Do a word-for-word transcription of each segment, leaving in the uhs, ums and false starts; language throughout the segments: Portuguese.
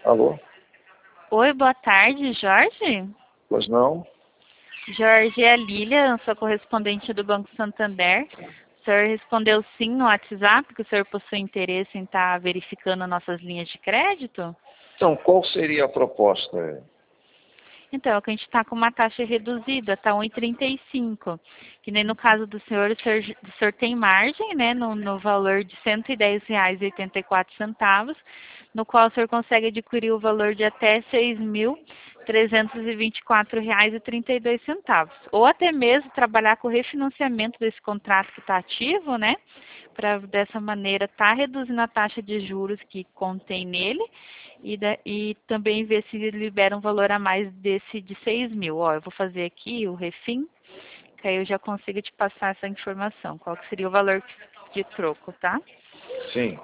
Alô? Oi, boa tarde, Jorge. Pois não? Jorge, é a Lília, sou correspondente do Banco Santander. O senhor respondeu sim no WhatsApp, que o senhor possui interesse em estar verificando nossas linhas de crédito? Então, qual seria a proposta? Então, é que a gente está com uma taxa reduzida, está um vírgula trinta e cinco. Que nem no caso do senhor, o senhor, o senhor tem margem, né, no, no valor de cento e dez reais e oitenta e quatro centavos, no qual o senhor consegue adquirir o valor de até seis mil trezentos e vinte e quatro reais e trinta e dois centavos. Ou até mesmo trabalhar com o refinanciamento desse contrato que está ativo, né, para dessa maneira estar tá reduzindo a taxa de juros que contém nele e, da, e também ver se libera um valor a mais desse de seis mil. Ó, eu vou fazer aqui o refim, que aí eu já consigo te passar essa informação. Qual que seria o valor de troco, tá? Sim.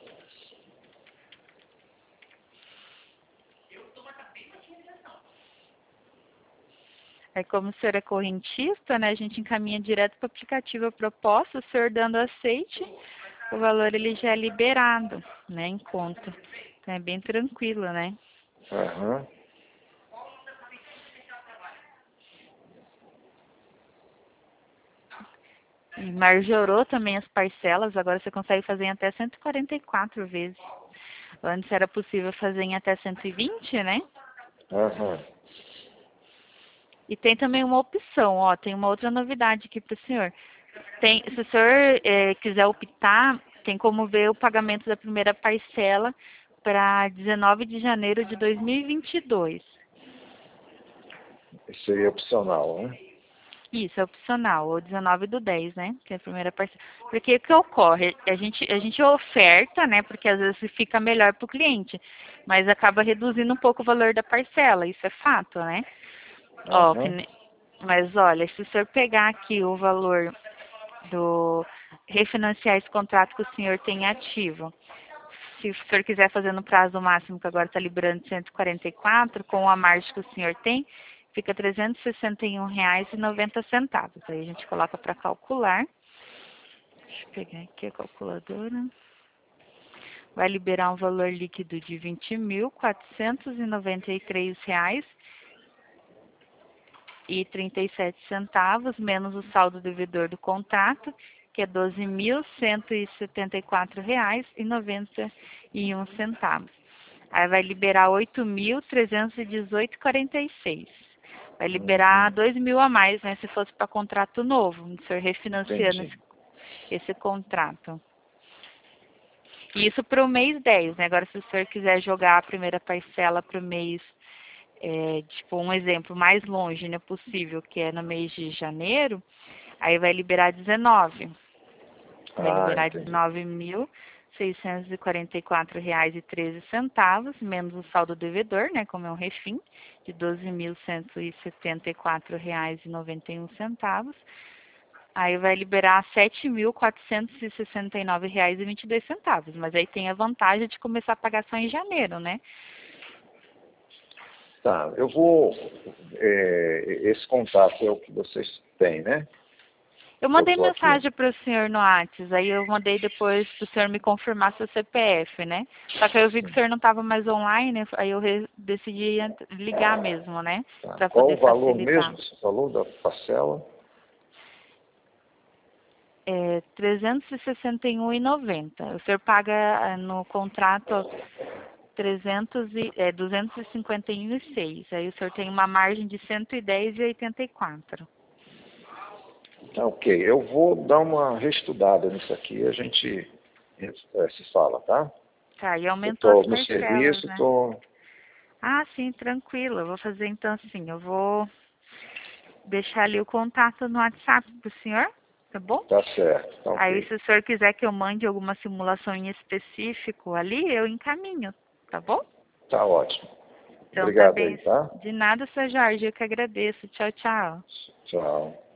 Aí, como o senhor é correntista, né, a gente encaminha direto para o aplicativo a proposta, o senhor dando aceite, o valor ele já é liberado, né, em conta. Então, é bem tranquilo, né? Aham. E majorou também as parcelas, agora você consegue fazer em até cento e quarenta e quatro vezes. Antes era possível fazer em até cento e vinte, né? Aham. E tem também uma opção, ó, tem uma outra novidade aqui para o senhor. Tem, se o senhor é, quiser optar, tem como ver o pagamento da primeira parcela para dezenove de janeiro de dois mil e vinte e dois. Isso seria opcional, né? Isso, é opcional, ou dezenove do dez, né? Que é a primeira parcela. Porque o que ocorre? A gente, a gente oferta, né? Porque às vezes fica melhor para o cliente, mas acaba reduzindo um pouco o valor da parcela, isso é fato, né? Ó, que Aham. ne- mas olha, se o senhor pegar aqui o valor do refinanciar esse contrato que o senhor tem ativo, se o senhor quiser fazer no prazo máximo, que agora está liberando cento e quarenta e quatro, com a margem que o senhor tem, fica trezentos e sessenta e um reais e noventa centavos. Aí a gente coloca para calcular. Deixa eu pegar aqui a calculadora. Vai liberar um valor líquido de vinte mil quatrocentos e noventa e três reais e trinta e sete centavos, menos o saldo devedor do contrato, que é doze mil cento e setenta e quatro reais e noventa e um centavos. Aí vai liberar oito mil trezentos e dezoito reais e quarenta e seis. Vai liberar Uhum. dois mil a mais, né, se fosse para contrato novo, o senhor refinanciando Entendi. esse, esse contrato. Isso para o mês dez, né? Agora, se o senhor quiser jogar a primeira parcela para o mês, é, tipo, um exemplo mais longe, né, possível, que é no mês de janeiro, aí vai liberar dezenove. Vai Ah, liberar entendi. dezenove mil seiscentos e quarenta e quatro reais e treze centavos, menos o saldo devedor, né, como é um refim, de doze mil cento e setenta e quatro reais e noventa e um centavos. Aí vai liberar sete mil quatrocentos e sessenta e nove reais e vinte e dois centavos, mas aí tem a vantagem de começar a pagar só em janeiro, né? Tá, eu vou... é, esse contato é o que vocês têm, né? Eu Eu mandei tô aqui. mensagem para o senhor no WhatsApp, aí eu mandei depois para o senhor me confirmar seu C P F, né? Só que aí eu vi que o Sim. senhor não estava mais online, aí eu re- decidi ent- ligar mesmo, né? Tá. Para Qual o poder valor facilitar. mesmo? Você falou da parcela? É trezentos e sessenta e um reais e noventa centavos. O senhor paga ah, no contrato trezentos e, é, duzentos e cinquenta e um reais e seis centavos. Aí o senhor tem uma margem de cento e dez reais e oitenta e quatro. Tá, ok. Eu vou dar uma reestudada nisso aqui e a gente é, se fala, tá? Tá, e Eu aumentou as estou no parcelas, serviço, né? estou... Ah, sim, tranquilo. Eu vou fazer então assim, eu vou deixar ali o contato no WhatsApp pro senhor, tá bom? Tá certo, tá Aí, ok. se o senhor quiser que eu mande alguma simulação em específico ali, eu encaminho, tá bom? Tá ótimo. Então, tá Obrigado bem. aí, tá? De nada, seu Jorge, eu que agradeço. Tchau, tchau. Tchau.